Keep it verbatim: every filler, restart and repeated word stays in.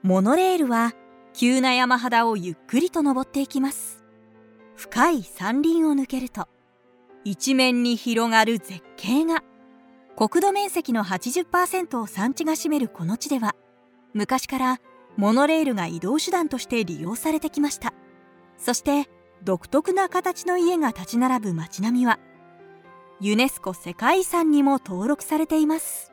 モノレールは急な山肌をゆっくりと登っていきます。深い山林を抜けると一面に広がる絶景が。国土面積の はちじゅっパーセント を山地が占めるこの地では、昔からモノレールが移動手段として利用されてきました。そして独特な形の家が立ち並ぶ街並みはユネスコ世界遺産にも登録されています。